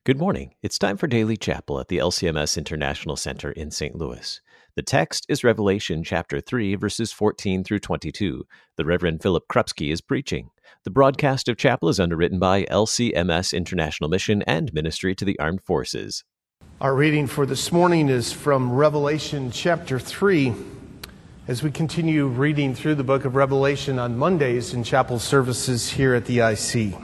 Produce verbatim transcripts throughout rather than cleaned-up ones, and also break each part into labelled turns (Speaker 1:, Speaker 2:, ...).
Speaker 1: Good morning. It's time for Daily Chapel at the L C M S International Center in Saint Louis. The text is Revelation chapter three, verses fourteen through twenty-two. The Reverend Philip Krupski is preaching. The broadcast of chapel is underwritten by L C M S International Mission and Ministry to the Armed Forces.
Speaker 2: Our reading for this morning is from Revelation chapter three. As we continue reading through the book of Revelation on Mondays in chapel services here at the I C.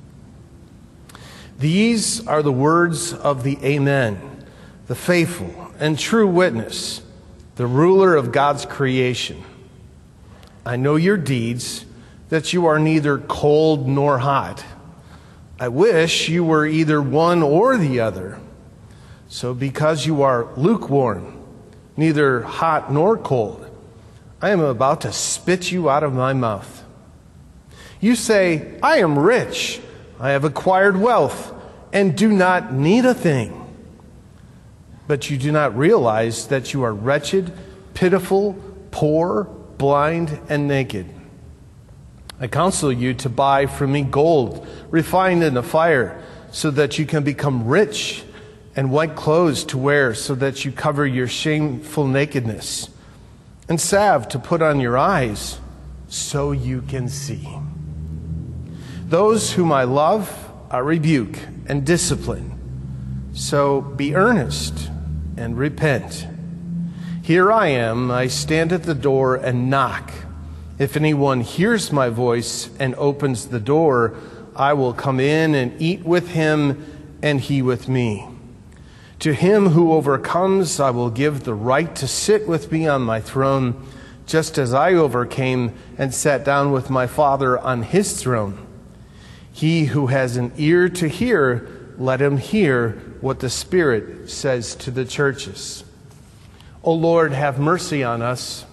Speaker 2: These are the words of the Amen, the faithful and true witness, the ruler of God's creation. I know your deeds, that you are neither cold nor hot. I wish you were either one or the other. So because you are lukewarm, neither hot nor cold, I am about to spit you out of my mouth. You say, I am rich, I have acquired wealth, and do not need a thing. But you do not realize that you are wretched, pitiful, poor, blind, and naked. I counsel you to buy from me gold, refined in the fire, so that you can become rich, and white clothes to wear, so that you cover your shameful nakedness, and salve to put on your eyes, so you can see. Those whom I love, I rebuke and discipline. So be earnest and repent. Here I am, I stand at the door and knock. If anyone hears my voice and opens the door, I will come in and eat with him and he with me. To him who overcomes, I will give the right to sit with me on my throne, just as I overcame and sat down with my Father on his throne. He who has an ear to hear, let him hear what the Spirit says to the churches. O Lord, have mercy on us.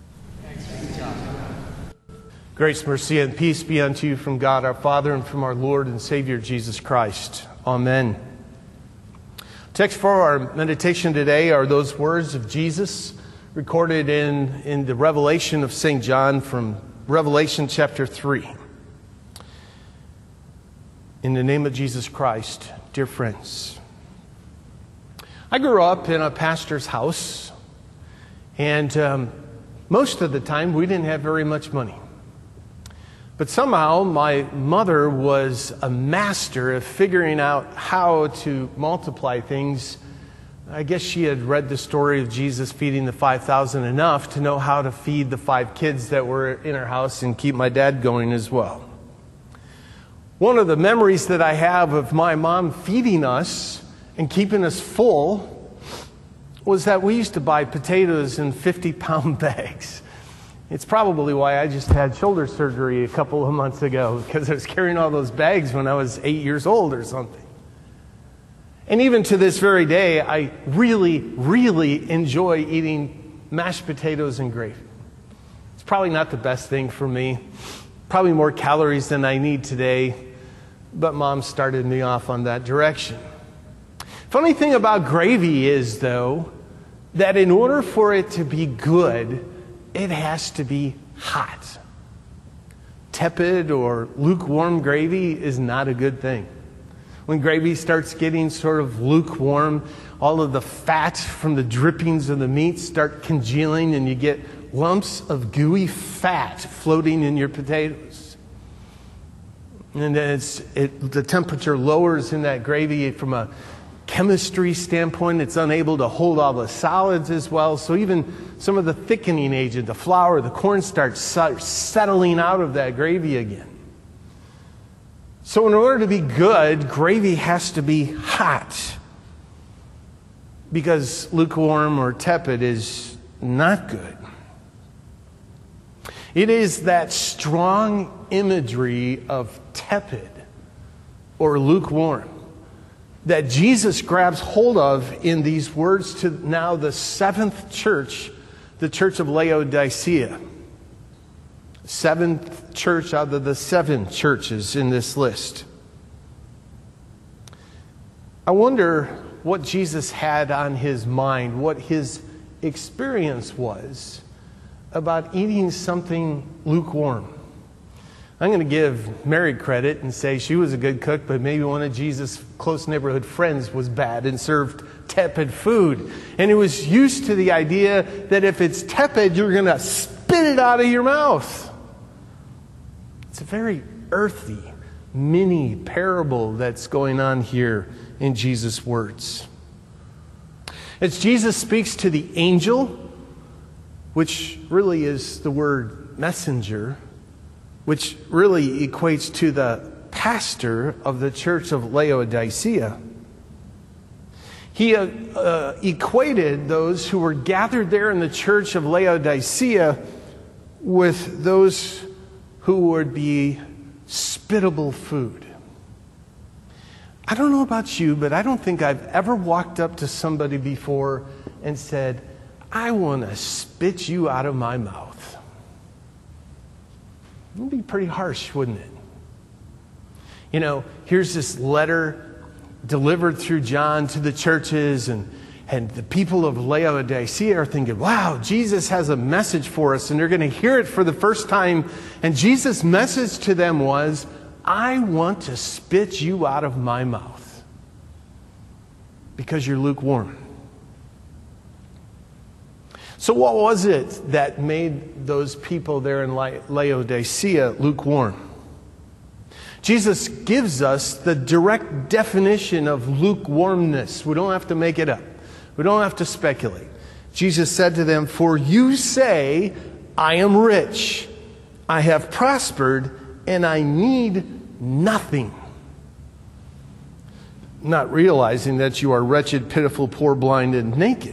Speaker 2: Grace, mercy, and peace be unto you from God our Father and from our Lord and Savior Jesus Christ. Amen. Text for our meditation today are those words of Jesus recorded in, in the Revelation of Saint John from Revelation chapter three. In the name of Jesus Christ, dear friends. I grew up in a pastor's house, and um, most of the time we didn't have very much money. But somehow my mother was a master of figuring out how to multiply things. I guess she had read the story of Jesus feeding the five thousand enough to know how to feed the five kids that were in her house and keep my dad going as well. One of the memories that I have of my mom feeding us and keeping us full was that we used to buy potatoes in fifty-pound bags. It's probably why I just had shoulder surgery a couple of months ago, because I was carrying all those bags when I was eight years old or something. And even to this very day, I really, really enjoy eating mashed potatoes and gravy. It's probably not the best thing for me. Probably more calories than I need today. But Mom started me off on that direction. Funny thing about gravy is, though, that in order for it to be good, it has to be hot. Tepid or lukewarm gravy is not a good thing. When gravy starts getting sort of lukewarm, all of the fat from the drippings of the meat start congealing and you get lumps of gooey fat floating in your potatoes. And then it's, it, the temperature lowers in that gravy from a chemistry standpoint. It's unable to hold all the solids as well. So even some of the thickening agent, the flour, the cornstarch, starts settling out of that gravy again. So in order to be good, gravy has to be hot. Because lukewarm or tepid is not good. It is that strong imagery of tepid or lukewarm that Jesus grabs hold of in these words to now the seventh church, the church of Laodicea. Seventh church out of the seven churches in this list. I wonder what Jesus had on his mind, what his experience was about eating something lukewarm. I'm going to give Mary credit and say she was a good cook, but maybe one of Jesus' close neighborhood friends was bad and served tepid food. And he was used to the idea that if it's tepid, you're going to spit it out of your mouth. It's a very earthy, mini parable that's going on here in Jesus' words. As Jesus speaks to the angel, which really is the word messenger, which really equates to the pastor of the church of Laodicea. He uh, uh, equated those who were gathered there in the church of Laodicea with those who would be spittable food. I don't know about you, but I don't think I've ever walked up to somebody before and said, I want to spit you out of my mouth. It would be pretty harsh, wouldn't it? You know, here's this letter delivered through John to the churches, and, and the people of Laodicea are thinking, wow, Jesus has a message for us, and they're going to hear it for the first time. And Jesus' message to them was, I want to spit you out of my mouth because you're lukewarm. So what was it that made those people there in Laodicea lukewarm? Jesus gives us the direct definition of lukewarmness. We don't have to make it up. We don't have to speculate. Jesus said to them, for you say, I am rich, I have prospered, and I need nothing. Not realizing that you are wretched, pitiful, poor, blind, and naked.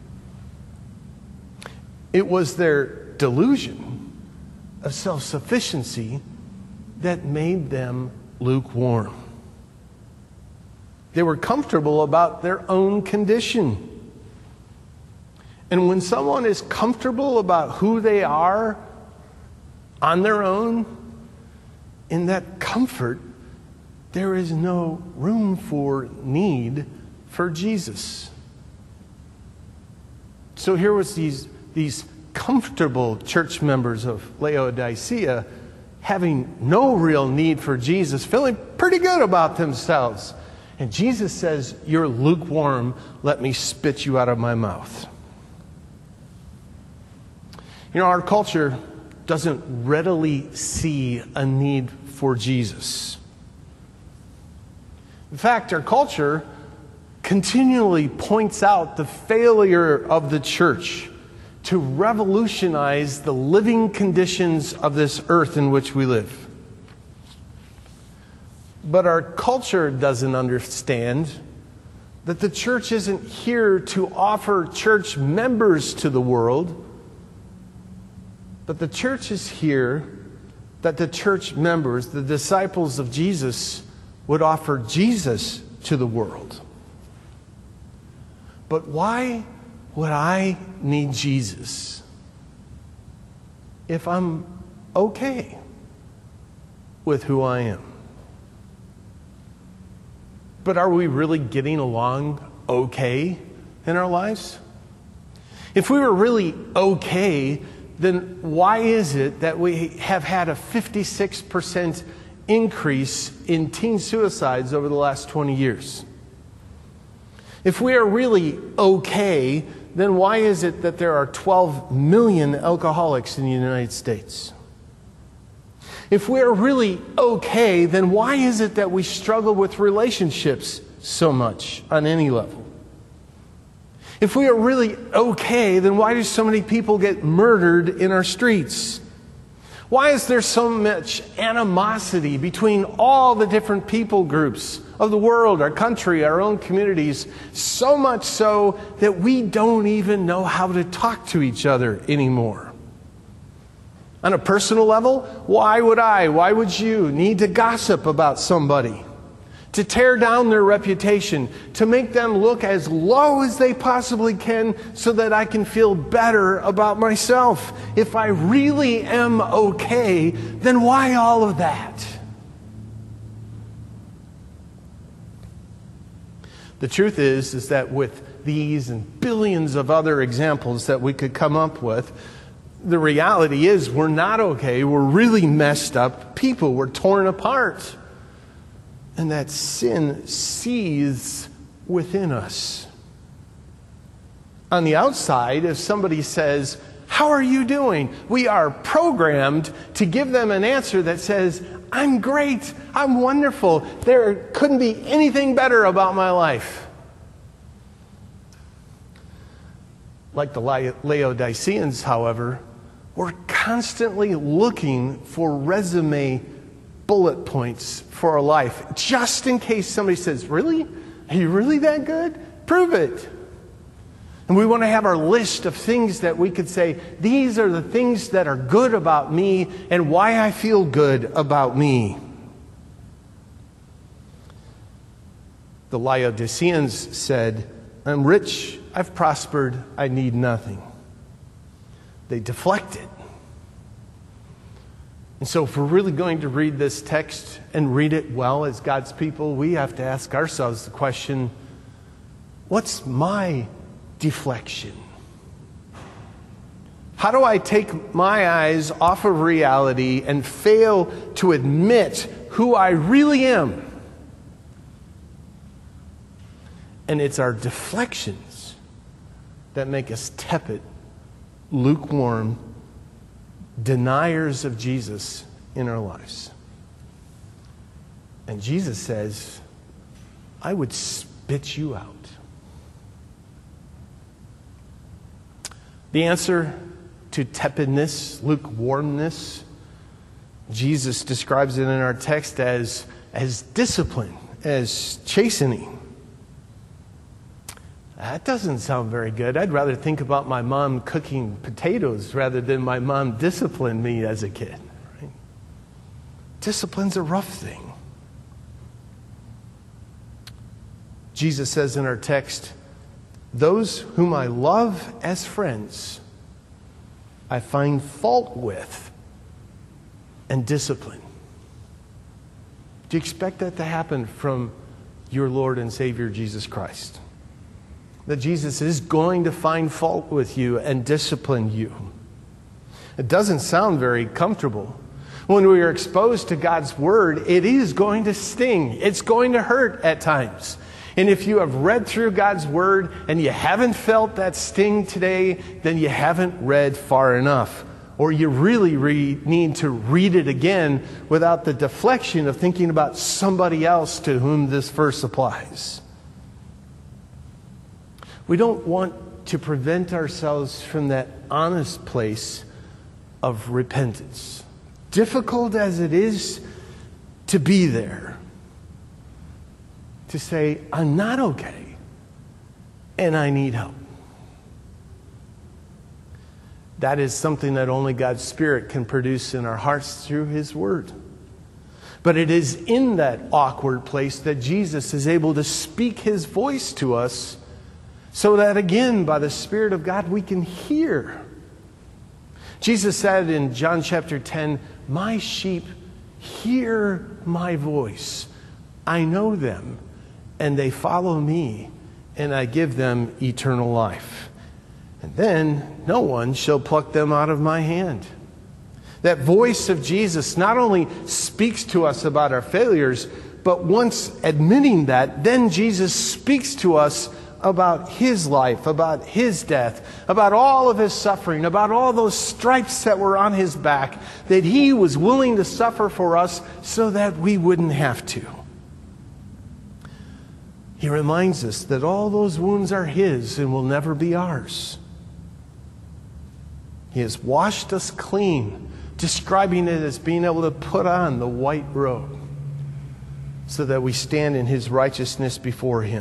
Speaker 2: It was their delusion of self-sufficiency that made them lukewarm. They were comfortable about their own condition. And when someone is comfortable about who they are on their own, in that comfort, there is no room for need for Jesus. So here was these These comfortable church members of Laodicea having no real need for Jesus, feeling pretty good about themselves. And Jesus says, you're lukewarm, let me spit you out of my mouth. You know, our culture doesn't readily see a need for Jesus. In fact, our culture continually points out the failure of the church to revolutionize the living conditions of this earth in which we live. But our culture doesn't understand that the church isn't here to offer church members to the world, but the church is here that the church members, the disciples of Jesus, would offer Jesus to the world. But why would I need Jesus if I'm okay with who I am? But are we really getting along okay in our lives? If we were really okay, then why is it that we have had a fifty-six percent increase in teen suicides over the last twenty years? If we are really okay, then why is it that there are twelve million alcoholics in the United States? If we are really okay, then why is it that we struggle with relationships so much on any level? If we are really okay, then why do so many people get murdered in our streets? Why is there so much animosity between all the different people groups of the world, our country, our own communities, so much so that we don't even know how to talk to each other anymore? On a personal level, why would I, why would you need to gossip about somebody? To tear down their reputation, to make them look as low as they possibly can so that I can feel better about myself. If I really am okay, then why all of that? The truth is, is that with these and billions of other examples that we could come up with, The reality is we're not okay. We're really messed up people. We're torn apart. And that sin seethes within us. On the outside, if somebody says, "How are you doing?" we are programmed to give them an answer that says, "I'm great. I'm wonderful. There couldn't be anything better about my life." Like the Laodiceans, however, we're constantly looking for resume bullet points for our life, just in case somebody says, "Really? Are you really that good? Prove it." And we want to have our list of things that we could say, these are the things that are good about me and why I feel good about me. The Laodiceans said, "I'm rich, I've prospered, I need nothing." They deflected. And so if we're really going to read this text and read it well as God's people, we have to ask ourselves the question, what's my deflection? How do I take my eyes off of reality and fail to admit who I really am? And it's our deflections that make us tepid, lukewarm, deniers of Jesus in our lives. And Jesus says, "I would spit you out." The answer to tepidness, lukewarmness, Jesus describes it in our text as, as discipline, as chastening. That doesn't sound very good. I'd rather think about my mom cooking potatoes rather than my mom disciplined me as a kid. Right? Discipline's a rough thing. Jesus says in our text, "Those whom I love as friends, I find fault with and discipline." Do you expect that to happen from your Lord and Savior Jesus Christ? That Jesus is going to find fault with you and discipline you? It doesn't sound very comfortable. When we are exposed to God's Word, it is going to sting. It's going to hurt at times. And if you have read through God's Word and you haven't felt that sting today, then you haven't read far enough. Or you really re- need to read it again without the deflection of thinking about somebody else to whom this verse applies. We don't want to prevent ourselves from that honest place of repentance. Difficult as it is to be there. To say, I'm not okay, and I need help. That is something that only God's Spirit can produce in our hearts through His Word. But it is in that awkward place that Jesus is able to speak His voice to us, so that again, by the Spirit of God, we can hear. Jesus said in John chapter ten, "My sheep hear my voice. I know them, and they follow me, and I give them eternal life. And then no one shall pluck them out of my hand." That voice of Jesus not only speaks to us about our failures, but once admitting that, then Jesus speaks to us about His life, about His death, about all of His suffering, about all those stripes that were on His back, that He was willing to suffer for us so that we wouldn't have to. He reminds us that all those wounds are His and will never be ours. He has washed us clean, describing it as being able to put on the white robe so that we stand in His righteousness before Him.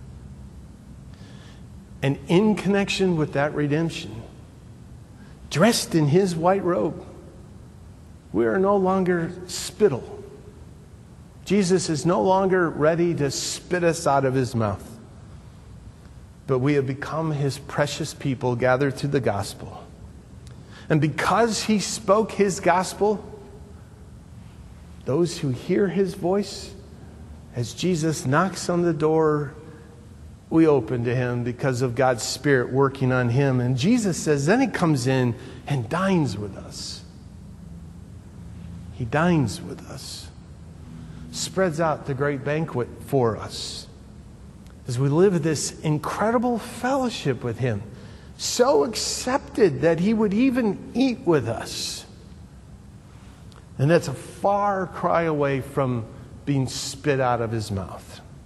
Speaker 2: And in connection with that redemption, dressed in His white robe, we are no longer spittle. Jesus is no longer ready to spit us out of His mouth. But we have become His precious people gathered to the gospel. And because He spoke His gospel, those who hear His voice, as Jesus knocks on the door we open to him because of God's Spirit working on him. And Jesus says, then he comes in and dines with us. He dines with us. Spreads out the great banquet for us as we live this incredible fellowship with him. So accepted that he would even eat with us. And that's a far cry away from being spit out of his mouth.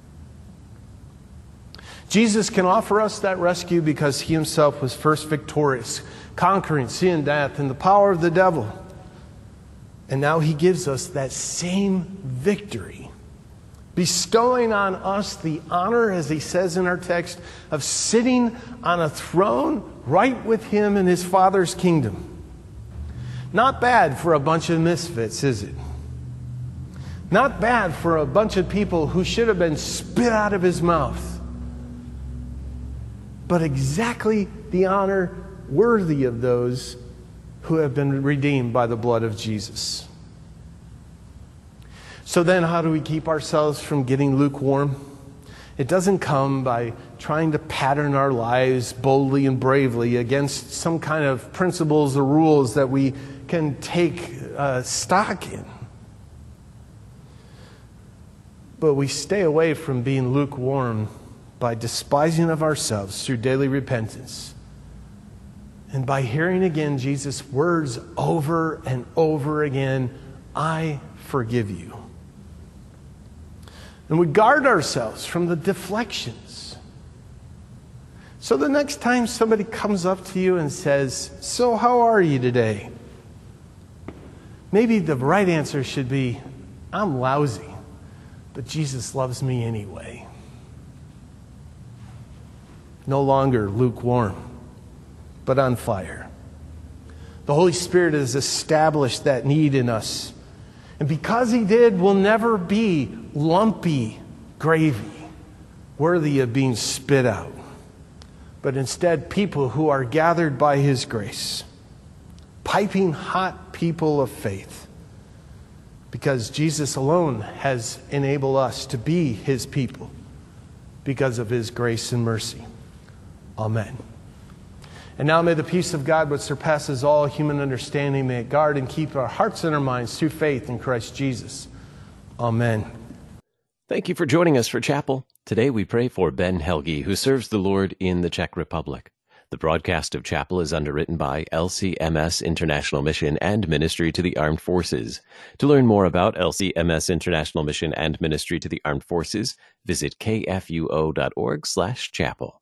Speaker 2: Jesus can offer us that rescue because he himself was first victorious, conquering sin, death, and the power of the devil. And now he gives us that same victory, bestowing on us the honor, as he says in our text, of sitting on a throne right with him in his Father's kingdom. Not bad for a bunch of misfits, is it? Not bad for a bunch of people who should have been spit out of his mouth. But exactly the honor worthy of those who have been redeemed by the blood of Jesus. So then, how do we keep ourselves from getting lukewarm? It doesn't come by trying to pattern our lives boldly and bravely against some kind of principles or rules that we can take uh, stock in. But we stay away from being lukewarm by despising of ourselves through daily repentance. And by hearing again Jesus' words over and over again, I forgive you. And we guard ourselves from the deflections. So the next time somebody comes up to you and says, so how are you today? Maybe the right answer should be, I'm lousy, but Jesus loves me anyway. No longer lukewarm, but on fire. The Holy Spirit has established that need in us. And because he did, we'll never be lumpy gravy, worthy of being spit out. But instead, people who are gathered by his grace. Piping hot people of faith. Because Jesus alone has enabled us to be his people because of his grace and mercy. Amen. And now may the peace of God, which surpasses all human understanding, may it guard and keep our hearts and our minds through faith in Christ Jesus. Amen.
Speaker 1: Thank you for joining us for Chapel. Today we pray for Ben Helgi, who serves the Lord in the Czech Republic. The broadcast of Chapel is underwritten by L C M S International Mission and Ministry to the Armed Forces. To learn more about L C M S International Mission and Ministry to the Armed Forces, visit kfuo dot org slash chapel.